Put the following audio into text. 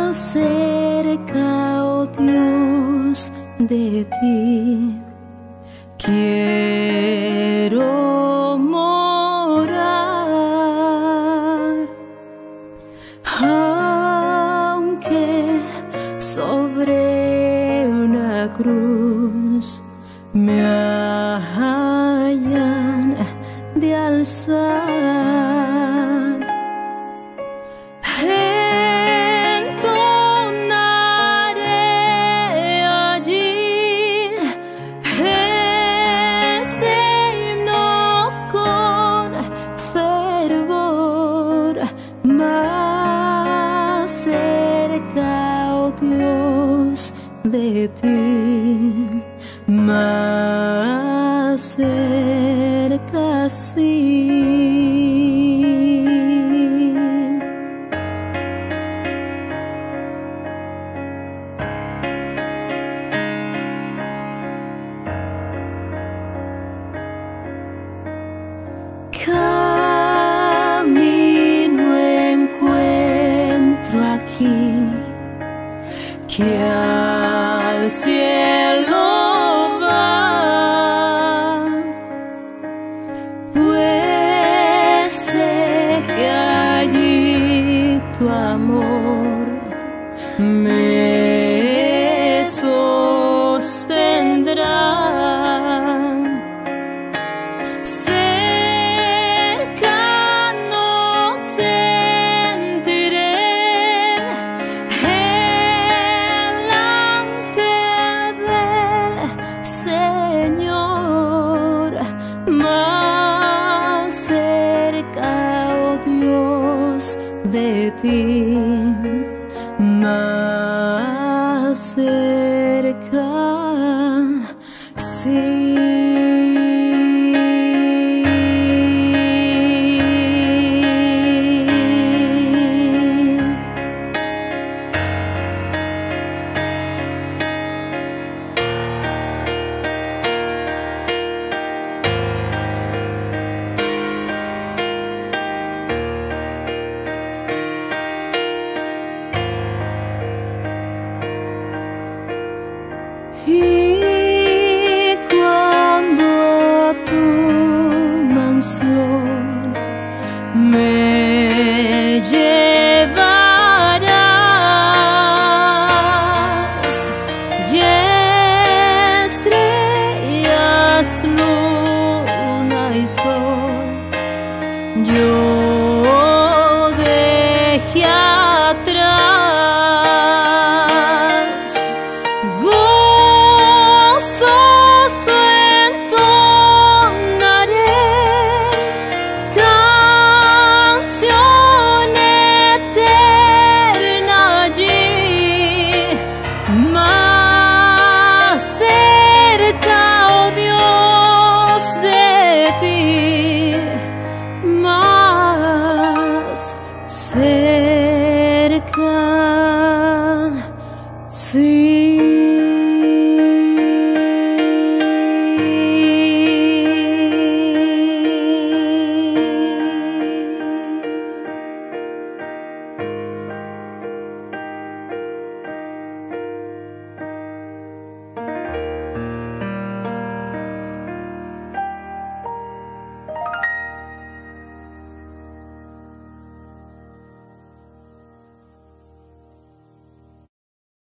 cerca, oh Dios, de ti. Quiero morar, aunque sobre una cruz me hayan de alzar. Entonaré allí este himno con fervor, más cerca, oh Dios, de ti, más cerca, sí. Camino encuentro aquí, que al cielo va, pues sé que allí tu amor me sostendrá. Cercano sentiré el ángel del Señor, más cerca, oh Dios, de ti, más cerca, sí. Y cuando tu mansión me llevarás, y estrellas, luna y sol yo dejé atrás, gozoso entonaré canción eterna allí, más cerca, oh Dios, de ti, más cerca, sí.